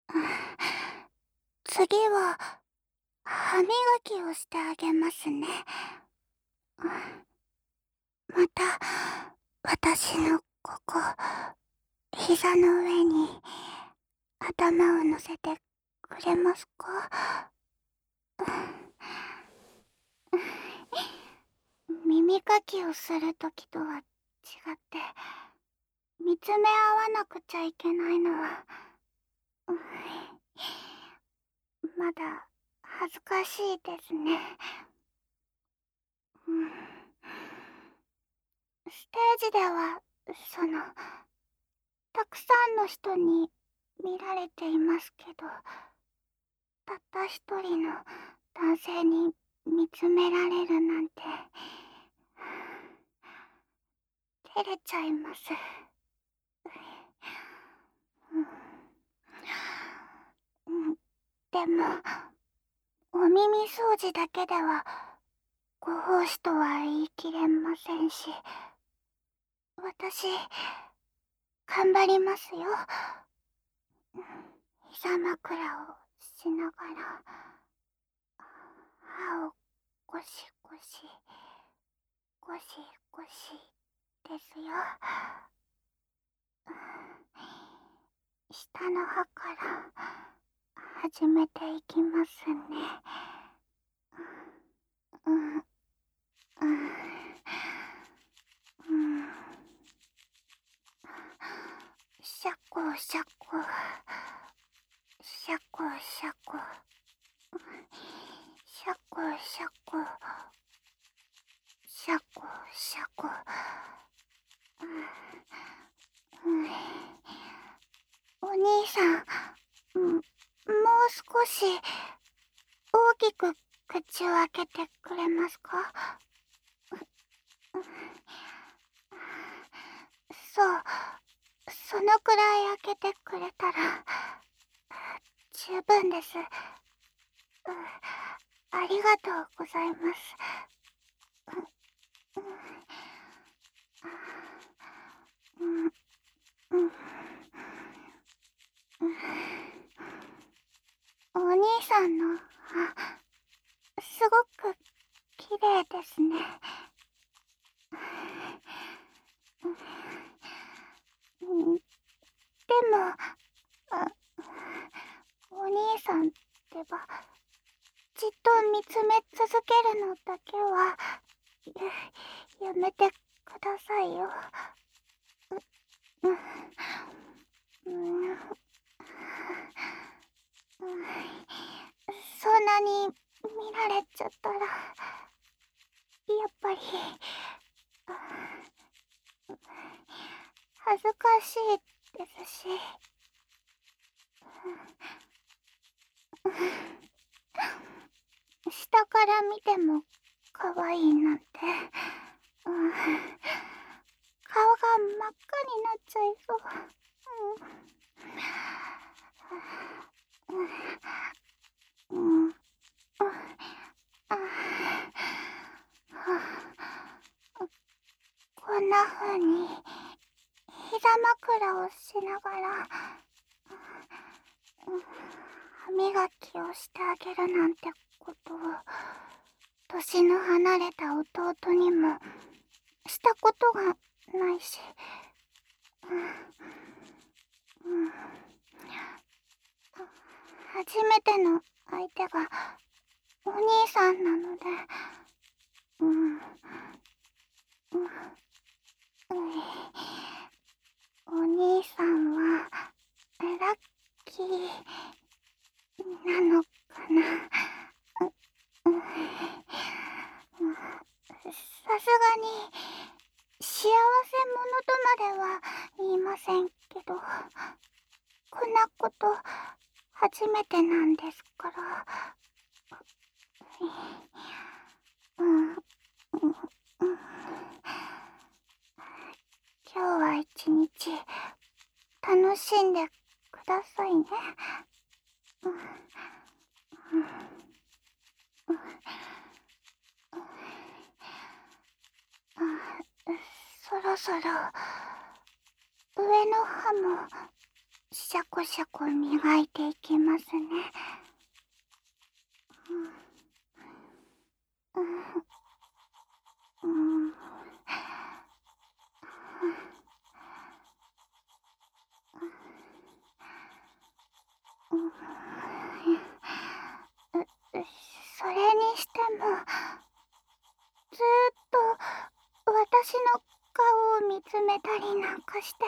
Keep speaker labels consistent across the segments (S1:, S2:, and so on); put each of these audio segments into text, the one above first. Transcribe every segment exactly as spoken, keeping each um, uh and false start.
S1: 次は、歯磨きをしてあげますね。また、私のここ、膝の上に、頭を乗せてくれますか？耳かきをするときとは違って、見つめ合わなくちゃいけないのは、まだ恥ずかしいですね。うん、ステージでは、その、たくさんの人に見られていますけど、たった一人の男性に見つめられるなんて、照れちゃいます。うん、でも、お耳掃除だけではご奉仕とは言い切れませんし、私、頑張りますよ。膝枕をしながら、歯をゴシゴシ、ゴシゴシですよ。下の歯から始めていきますね。うん、うん、うん。シャコシャコ、シャコシャコ、シャコシャコ、シャコシャコ。うん、お兄さん、うん、もう少し大きく口を開けてくれますか？そう、そのくらい開けてくれたら十分です。うん、ありがとうございます。うん、うん、うん、お兄さんの歯、すごく綺麗ですね。うん、でも、お兄さんってば、じっと見つめ続けるのだけは、や、やめてくださいよ。うん、うん、うん、そんなに見られちゃったら、やっぱり、恥ずかしいですし、下から見ても可愛いなんて、うん、顔が真っ赤になっちゃいそう。うん、うん、うん、あ、こんな風に膝枕をしながら、うん、歯磨きをしてあげるなんてことを年の離れた弟にもしたことがないし、うん、うん、初めての相手がお兄さんなので、うん、うん、うん、お兄さんはラッキーなのかな。うん、さすがに幸せ者とまでは言いませんけど、こんなこと初めてなんですから。うん、うん、うん、今日は一日楽しんでくださいね。うん、うん、うん、そろそろ上の歯もシャコシャコ磨いていきますね。うんうんうんそれにしても、ずーっと私の顔を見つめたりなんかして、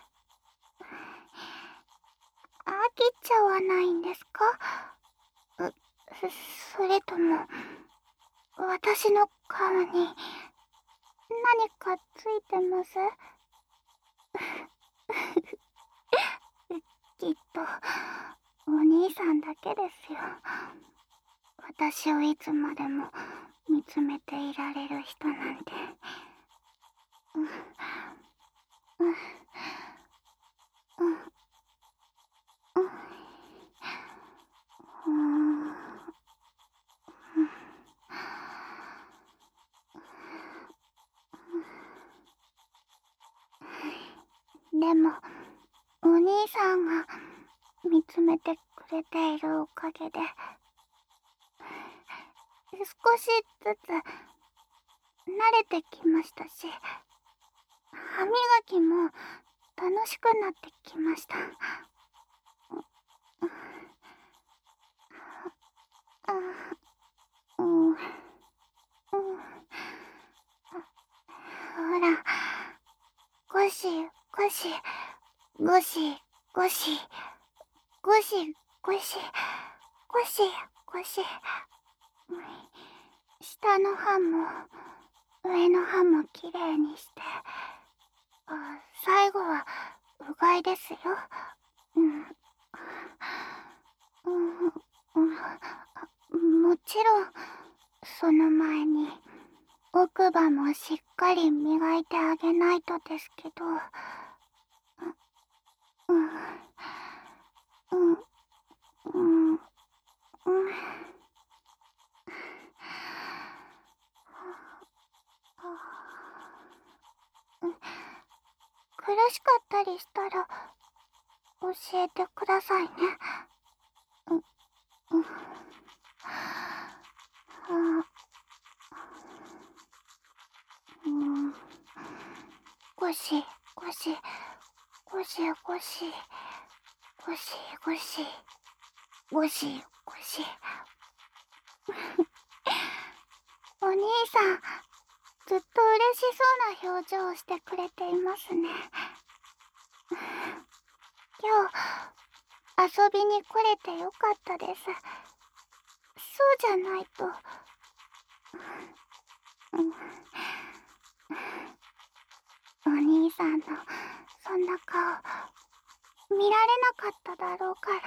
S1: 飽きちゃわないんですか？うそれとも、私の顔に何かついてます？きっと、お兄さんだけですよ。私をいつまでも見つめていられる人なんて。うんうんうんうんうんでも、お兄さんが見つめてくれているおかげで、少しずつ慣れてきましたし、歯磨きも楽しくなってきました。うん、うん、ほら、ゴシゴシ、ゴシゴシ、ゴシゴシ、ゴシゴシ。下の歯も上の歯もきれいにして、あ、最後はうがいですよ。うん、うん、うん、もちろんその前に奥歯もしっかり磨いてあげないとですけど。うん、うん、うん、うん。苦しかったりしたら教えてくださいね。うん、うん、あ、うん、ゴシゴシゴシゴシゴシゴシゴシゴシ。お兄さん、ずっと嬉しそうな表情をしてくれていますね。今日遊びに来れてよかったです。そうじゃないと、うん、お兄さんのそんな顔見られなかっただろうから。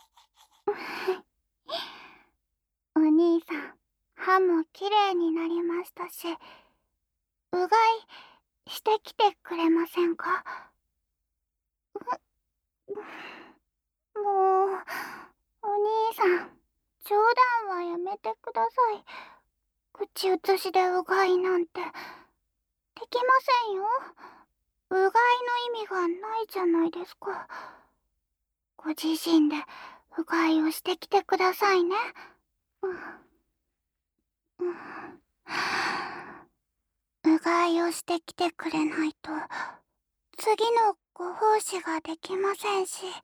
S1: お兄さん、歯もきれいになりましたし、うがいしてきてくれませんか？もう、お兄さん、冗談はやめてください。口移しでうがいなんてできませんよ。うがいの意味がないじゃないですか。ご自身でうがいをしてきてくださいね。うん、うん、うがいをしてきてくれないと次のご奉仕ができませんし。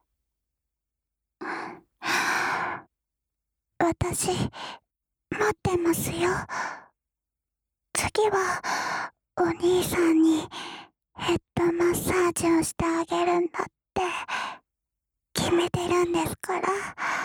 S1: 私、待ってますよ。次は、お兄さんにヘッドマッサージをしてあげるんだって決めてるんですから。